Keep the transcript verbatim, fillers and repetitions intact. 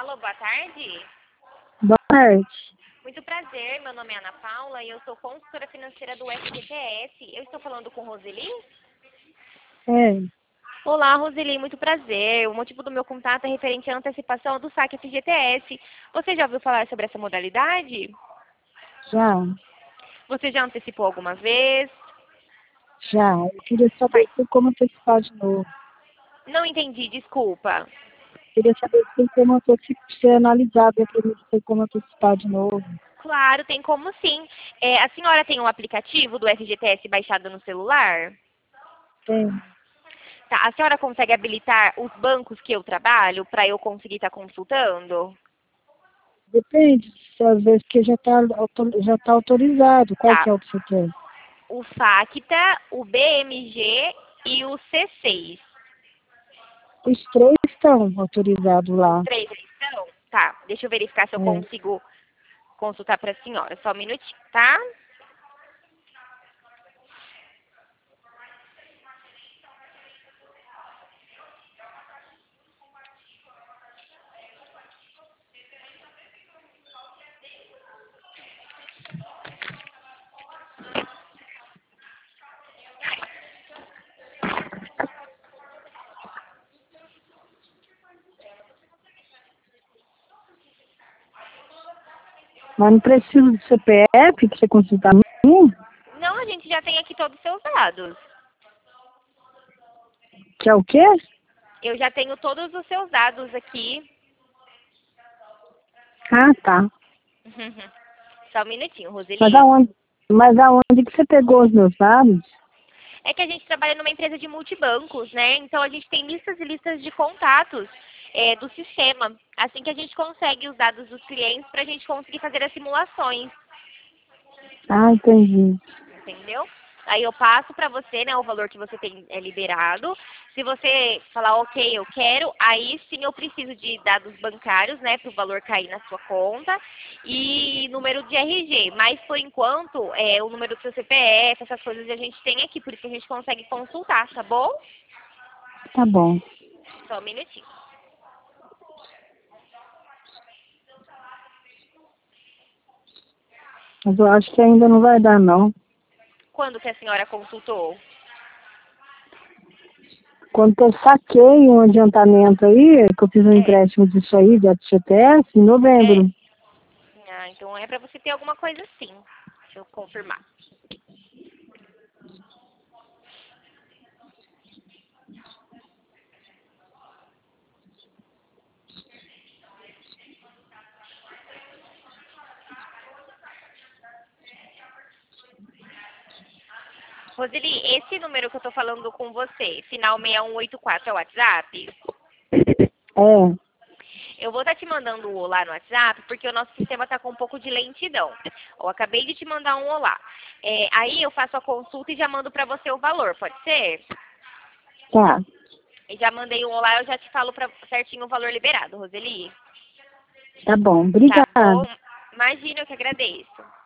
Alô, boa tarde. Boa tarde. Muito prazer, meu nome é Ana Paula e eu sou consultora financeira do F G T S. Eu estou falando com Roseli? É, Olá, Roseli, muito prazer. O motivo do meu contato é referente à antecipação do saque F G T S. Você já ouviu falar sobre essa modalidade? já, Você já antecipou alguma vez? já. Eu queria saber Faz- se tem como antecipar de novo. Não entendi, desculpa. Queria saber se tem como antecipar, ser analisado para mim se tem como antecipar de novo. Claro, tem como sim. É, a senhora tem um aplicativo do F G T S baixado no celular? Tem. Tá, a senhora consegue habilitar os bancos que eu trabalho para eu conseguir estar consultando? Depende, se às vezes que já está já tá autorizado. Qual Tá, que é o que você quer? o Facta, o B M G e o C seis. Os três estão autorizados Os lá. três eles estão? Tá, deixa eu verificar se eu É. consigo consultar para a senhora. Só um minutinho, tá? Mas não precisa do C P F para você consultar mim, Não, a gente já tem aqui todos os seus dados. que é o quê? Eu já tenho todos os seus dados aqui. Ah, tá. Só um minutinho, Roseli. Mas aonde, mas aonde que você pegou os meus dados? É que a gente trabalha numa empresa de multibancos, né? Então a gente tem listas e listas de contatos é, do sistema. Assim que a gente consegue os dados dos clientes para a gente conseguir fazer as simulações, Ah, entendi. entendeu? Aí eu passo para você, né, o valor que você tem é, liberado. Se você falar, ok, eu quero, aí sim eu preciso de dados bancários, né, para o valor cair na sua conta e número de R G. Mas por enquanto, é, o número do seu C P F, essas coisas a gente tem aqui, por isso que a gente consegue consultar, tá bom? Tá bom. Só um minutinho. Mas eu acho que ainda não vai dar, não. Quando que a senhora consultou? Quando eu saquei um adiantamento aí, que eu fiz um É, empréstimo disso aí, de F G T S, em é. novembro. Ah, então é pra você ter alguma coisa assim. Deixa eu confirmar. Roseli, esse número que eu tô falando com você, final seis um oito quatro, é o WhatsApp? É, Eu vou estar te mandando um olá no WhatsApp, porque o nosso sistema está com um pouco de lentidão. Eu acabei de te mandar um olá. É, aí eu faço a consulta e já mando para você o valor, pode ser? tá. E já mandei um olá, eu já te falo pra, certinho o valor liberado, Roseli. Tá bom. Tá bom? Obrigada. Imagina, eu que agradeço.